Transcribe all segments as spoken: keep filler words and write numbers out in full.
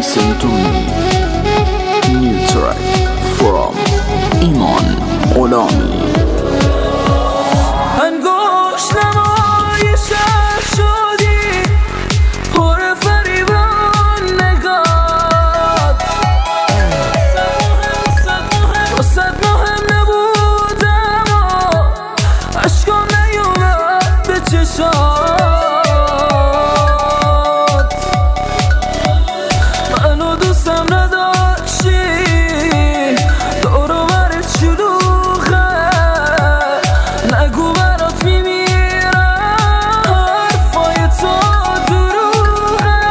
Listen to me. New track from Iman Olami. انگوش نمای شهر شدی پر فریبان نگات واسد مهم نبودم و عشقام نیومد به چشات. منو دوستم نداشتی دور و برت شلوغه نگو برات میمیرم حرفای تو دروغه.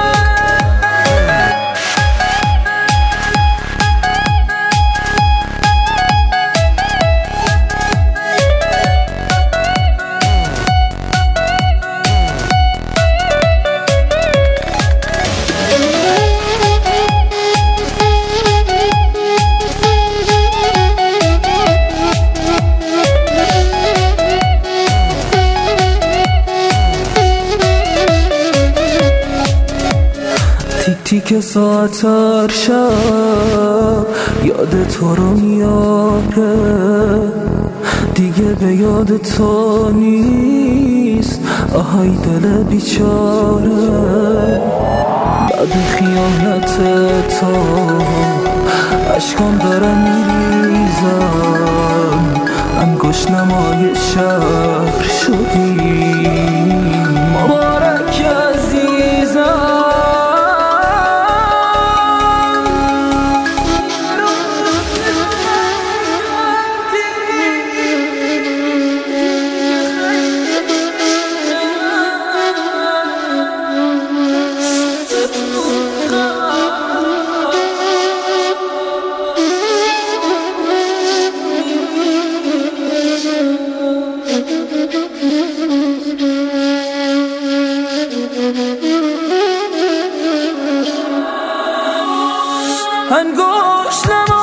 تیک تیک ساعت هر شب یاد تو رو میاره، دیگه به یاد تو نیست آهای دل بیچاره. بعد خیانت تو عشقام دارم میریزم، انگشت نمای شهر شدی مبارک عزیزم. انگشت